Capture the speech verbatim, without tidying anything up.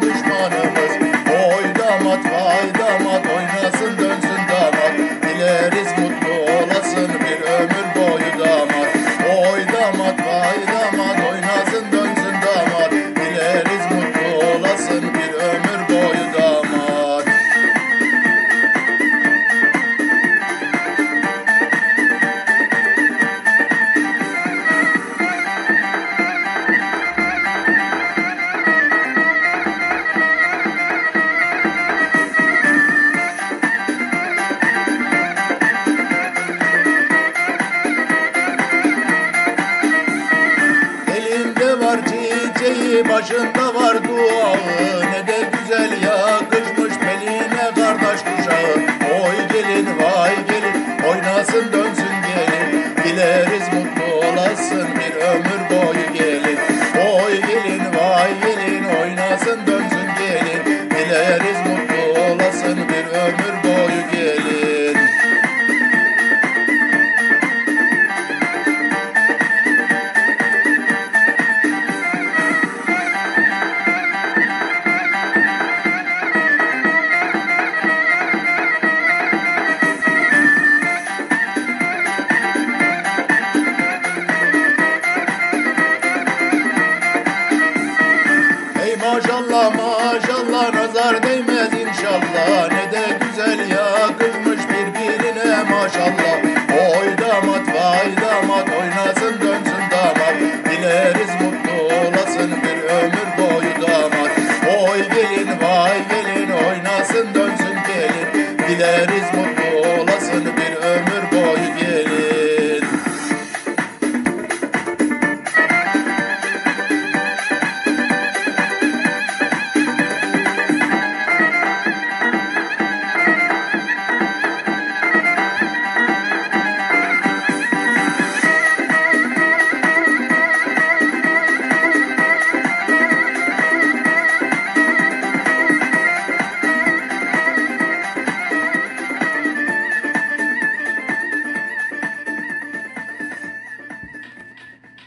düşmanımız. Oy damat vay damat, oynasın dönsün damat. Dileriz mutlu olasın bir ömür boyu damat. Oy damat vay damat, oynasın dönsün damat. Dileriz mutlu olasın bir ömür boyu damat. Elinde var çiçeği, başında var duağı.